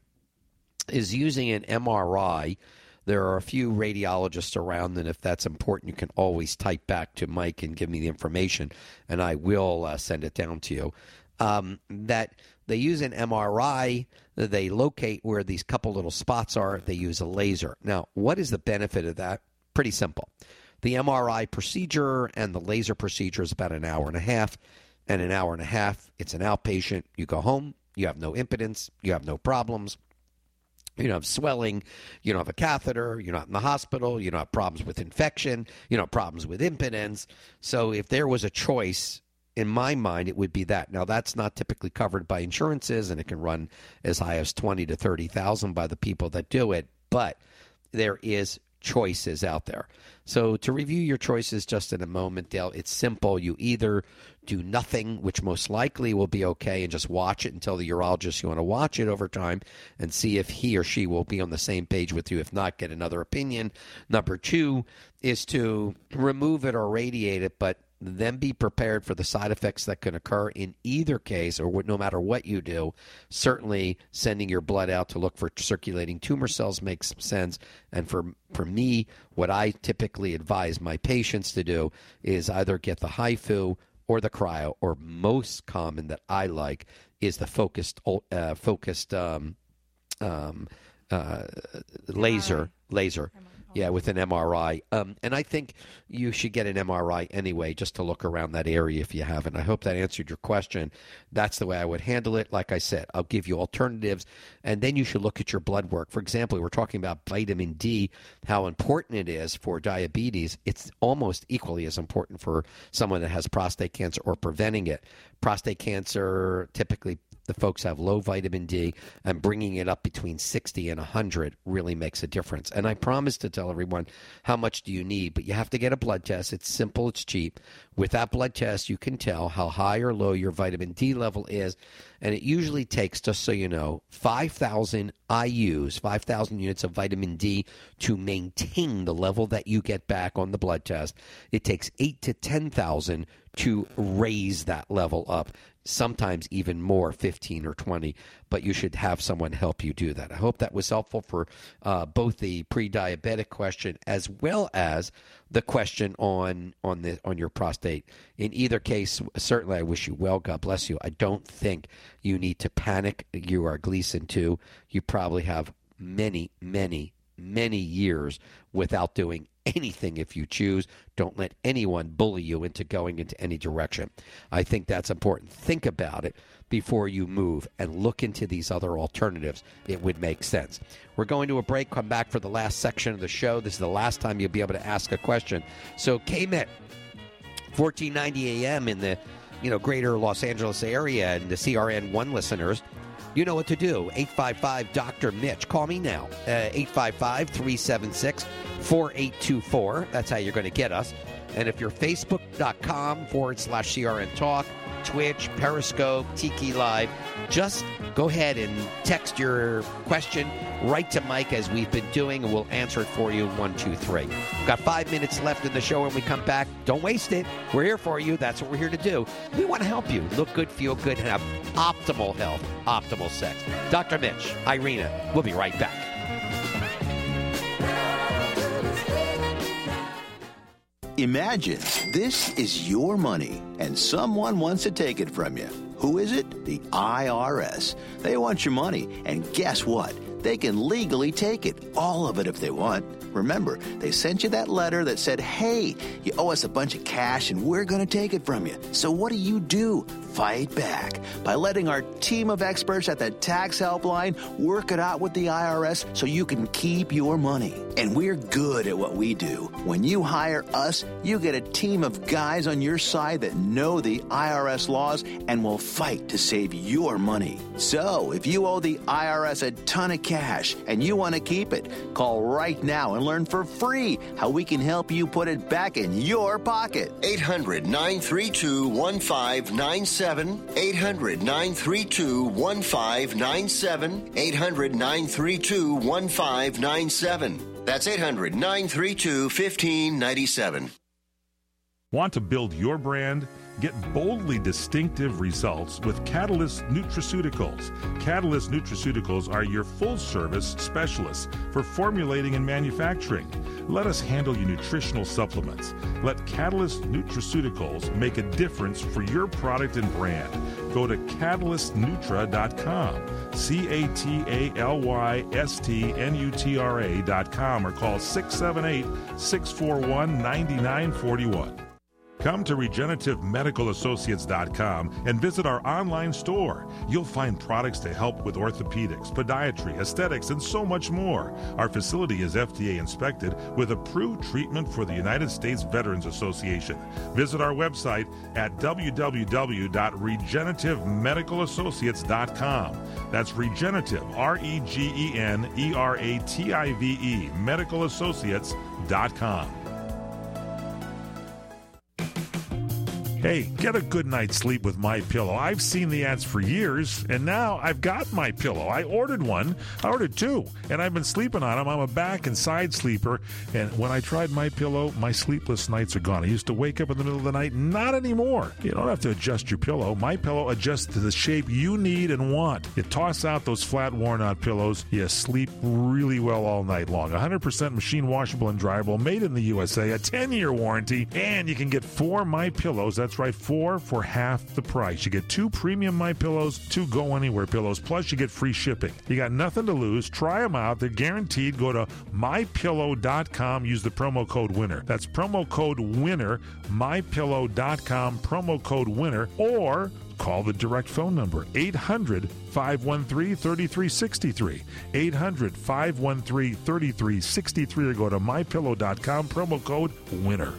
is using an M R I. There are a few radiologists around, and if that's important, you can always type back to Mike and give me the information, and I will uh, send it down to you. Um, that they use an M R I, they locate where these couple little spots are, they use a laser. Now, what is the benefit of that? Pretty simple. The M R I procedure and the laser procedure is about an hour and a half, and an hour and a half, it's an outpatient. You go home, you have no impotence, you have no problems. You don't have swelling, you don't have a catheter, you're not in the hospital, you don't have problems with infection, you don't have problems with impotence. So if there was a choice, in my mind, it would be that. Now, that's not typically covered by insurances, and it can run as high as twenty to thirty thousand by the people that do it, but there is choices out there. So to review your choices just in a moment, Dale, it's simple. You either do nothing, which most likely will be okay, and just watch it until the urologist, you want to watch it over time and see if he or she will be on the same page with you. If not, get another opinion. Number two is to remove it or radiate it, but then be prepared for the side effects that can occur in either case, or no matter what you do. Certainly sending your blood out to look for circulating tumor cells makes sense. And for for me, what I typically advise my patients to do is either get the H I F U or the cryo, or most common that I like is the focused uh, focused um, um, uh, laser laser. Yeah, with an M R I. Um, and I think you should get an M R I anyway, just to look around that area if you haven't. I hope that answered your question. That's the way I would handle it. Like I said, I'll give you alternatives, and then you should look at your blood work. For example, we're talking about vitamin D, how important it is for diabetes. It's almost equally as important for someone that has prostate cancer or preventing it. Prostate cancer, typically the folks have low vitamin D, and bringing it up between sixty and one hundred really makes a difference. And I promise to tell everyone how much do you need, but you have to get a blood test. It's simple, it's cheap. With that blood test, you can tell how high or low your vitamin D level is, and it usually takes, just so you know, five thousand I U's, five thousand units of vitamin D to maintain the level that you get back on the blood test. It takes eight to ten thousand to raise that level up. Sometimes even more, fifteen or twenty, but you should have someone help you do that. I hope that was helpful for uh, both the pre-diabetic question as well as the question on on the on your prostate. In either case, certainly I wish you well. God bless you. I don't think you need to panic. You are Gleason two. You probably have many, many, many years without doing anything if you choose. Don't let anyone bully you into going into any direction. I think that's important. Think about it before you move and look into these other alternatives. It would make sense. We're going to a break. Come back for the last section of the show. This is the last time you'll be able to ask a question. So K M E T, fourteen ninety A M in the you know, greater Los Angeles area and the C R N one listeners, you know what to do. eight five five, Doctor Mitch. Call me now. Uh, eight five five, three seven six, four eight two four. That's how you're going to get us. And if you're facebook.com forward slash CRN Talk, Twitch, Periscope, Tiki Live, just go ahead and text your question right to Mike as we've been doing, and we'll answer it for you. One, two, three. We've got five minutes left in the show when we come back. Don't waste it. We're here for you. That's what we're here to do. We want to help you look good, feel good, and have optimal health, optimal sex. Doctor Mitch, Irina, we'll be right back. Imagine this is your money and someone wants to take it from you. Who is it? The I R S. They want your money, and guess what? They can legally take it, all of it if they want. Remember, they sent you that letter that said, hey, you owe us a bunch of cash and we're going to take it from you. So what do you do? Fight back by letting our team of experts at the tax helpline work it out with the I R S so you can keep your money. And we're good at what we do. When you hire us, you get a team of guys on your side that know the I R S laws and will fight to save your money. So if you owe the I R S a ton of cash and you want to keep it, call right now and learn for free how we can help you put it back in your pocket. eight hundred, nine three two, one five nine seven. eight hundred, nine three two, one five nine seven. eight hundred, nine three two, one five nine seven. That's eight hundred, nine three two, one five nine seven. Want to build your brand? Get boldly distinctive results with Catalyst Nutraceuticals. Catalyst Nutraceuticals are your full-service specialists for formulating and manufacturing. Let us handle your nutritional supplements. Let Catalyst Nutraceuticals make a difference for your product and brand. Go to catalyst nutra dot com, C A T A L Y S T N U T R A dot com, or call six seven eight, six four one, nine nine four one. Come to regenerative medical associates dot com and visit our online store. You'll find products to help with orthopedics, podiatry, aesthetics, and so much more. Our facility is F D A inspected with approved treatment for the United States Veterans Association. Visit our website at w w w dot regenerative medical associates dot com. That's regenerative, R E G E N E R A T I V E, medical associates dot com. Hey, get a good night's sleep with MyPillow. I've seen the ads for years, and now I've got MyPillow. I ordered one. I ordered two, and I've been sleeping on them. I'm a back and side sleeper, and when I tried MyPillow, my sleepless nights are gone. I used to wake up in the middle of the night. Not anymore. You don't have to adjust your pillow. MyPillow adjusts to the shape you need and want. You toss out those flat, worn-out pillows. You sleep really well all night long. one hundred percent machine washable and dryable, made in the U S A, a ten-year warranty, and you can get four MyPillows. That's right, four for half the price. You get two premium MyPillows, two Go Anywhere pillows, plus you get free shipping. You got nothing to lose. Try them out. They're guaranteed. Go to my pillow dot com. Use the promo code WINNER. That's promo code WINNER, my pillow dot com, promo code WINNER, or call the direct phone number, eight hundred, five one three, three three six three, eight hundred, five one three, three three six three, or go to my pillow dot com, promo code WINNER.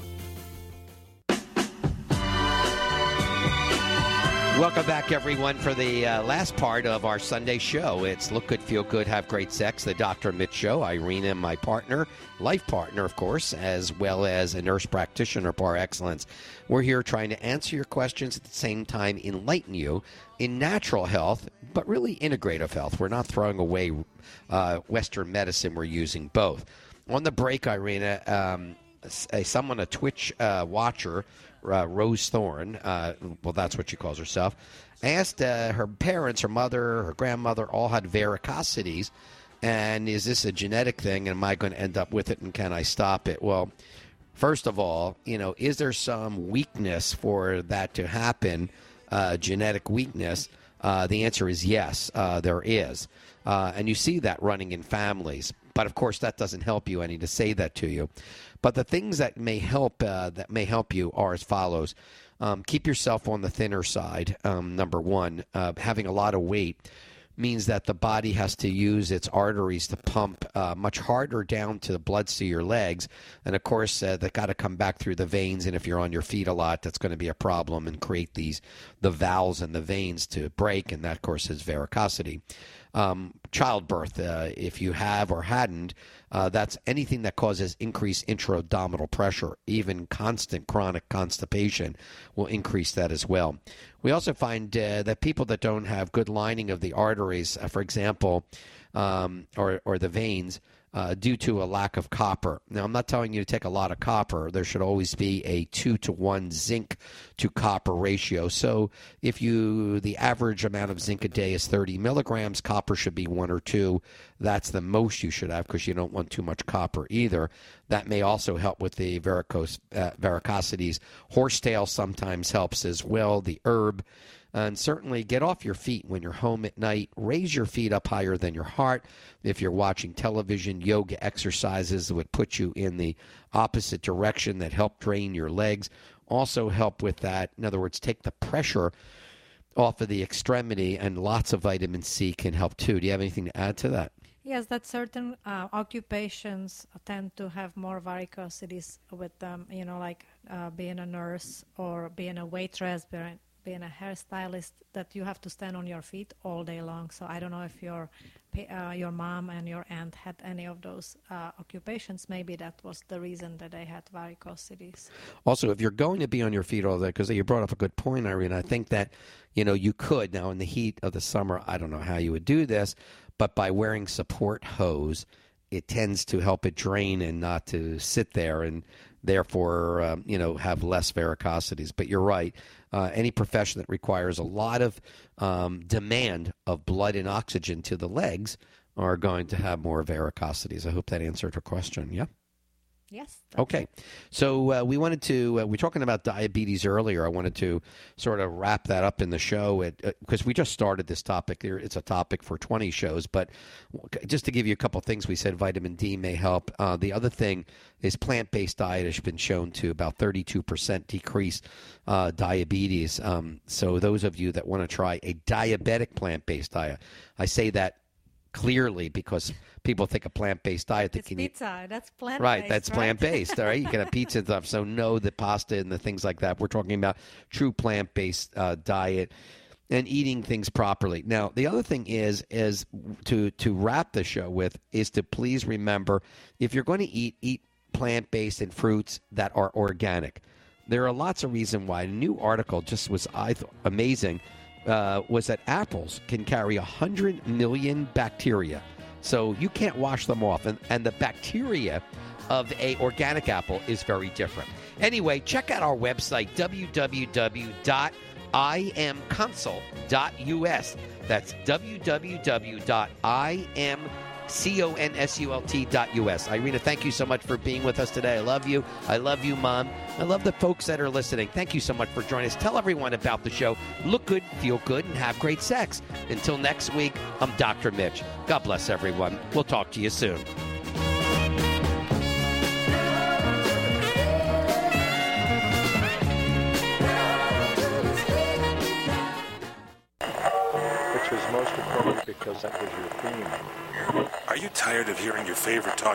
Welcome back, everyone, for the uh, last part of our Sunday show. It's Look Good, Feel Good, Have Great Sex, the Doctor Mitch Show. Irina, my partner, life partner, of course, as well as a nurse practitioner par excellence. We're here trying to answer your questions, at the same time enlighten you in natural health, but really integrative health. We're not throwing away uh, Western medicine. We're using both. On the break, Irina, um, a, someone, a Twitch uh, watcher, Uh, Rose Thorne, uh, well, that's what she calls herself, asked uh, her parents, her mother, her grandmother, all had varicosities, and is this a genetic thing, and am I going to end up with it, and can I stop it? Well, first of all, you know, is there some weakness for that to happen, uh, genetic weakness? Uh, the answer is yes, uh, there is, uh, and you see that running in families. But of course, that doesn't help you any to say that to you. But the things that may help uh, that may help you are as follows: um, keep yourself on the thinner side. Um, number one, uh, having a lot of weight means that the body has to use its arteries to pump uh, much harder down to the blood to your legs. And, of course, uh, they've got to come back through the veins. And if you're on your feet a lot, that's going to be a problem and create these the valves and the veins to break. And that, of course, is varicosity. Um, childbirth, uh, if you have or hadn't, uh, that's anything that causes increased intra-abdominal pressure. Even constant chronic constipation will increase that as well. We also find uh, that people that don't have good lining of the arteries, uh, for example, um, or, or the veins, Uh, due to a lack of copper. Now, I'm not telling you to take a lot of copper. There should always be a two to one zinc to copper ratio. So if you the average amount of zinc a day is thirty milligrams, copper should be one or two. That's the most you should have because you don't want too much copper either. That may also help with the varicose, uh, varicosities. Horsetail sometimes helps as well, the herb. And certainly get off your feet when you're home at night. Raise your feet up higher than your heart. If you're watching television, yoga exercises would put you in the opposite direction that help drain your legs. Also help with that. In other words, take the pressure off of the extremity, and lots of vitamin C can help too. Do you have anything to add to that? Yes, that certain uh, occupations tend to have more varicosities with them, you know, like uh, being a nurse or being a waitress, being being a hairstylist, that you have to stand on your feet all day long. So I don't know if your uh, your mom and your aunt had any of those uh, occupations. Maybe that was the reason that they had varicosities. Also, if you're going to be on your feet all day, because you brought up a good point, Irene, I think that, you know, you could, now in the heat of the summer, I don't know how you would do this, but by wearing support hose, it tends to help it drain and not to sit there and therefore, um, you know, have less varicosities. But you're right. Uh, any profession that requires a lot of um, demand of blood and oxygen to the legs are going to have more varicosities. I hope that answered her question. Yeah? Yes. Okay. So uh, we wanted to, uh, we were talking about diabetes earlier. I wanted to sort of wrap that up in the show because uh, we just started this topic. It's a topic for twenty shows. But just to give you a couple things, we said vitamin D may help. Uh, the other thing is plant-based diet has been shown to about thirty-two percent decrease uh, diabetes. Um, so those of you that want to try a diabetic plant-based diet, I say that clearly because people think a plant-based diet. They it's can pizza. Eat. That's plant-based. Right, that's right? plant-based. All right, you can have pizza and stuff. So no, the pasta and the things like that. We're talking about true plant-based uh, diet and eating things properly. Now, the other thing is, is to to wrap the show with is to please remember, if you're going to eat, eat plant-based and fruits that are organic. There are lots of reasons why. A new article just was I thought amazing. Uh, was that apples can carry one hundred million bacteria. So you can't wash them off. And, and the bacteria of a organic apple is very different. Anyway, check out our website, w w w dot i am consult dot u s. That's w w w dot i am consult dot u s. Irina, thank you so much for being with us today. I love you. I love you, Mom. I love the folks that are listening. Thank you so much for joining us. Tell everyone about the show. Look good, feel good, and have great sex. Until next week, I'm Doctor Mitch. God bless everyone. We'll talk to you soon. Which was most important because that was your theme. Are you tired of hearing your favorite talk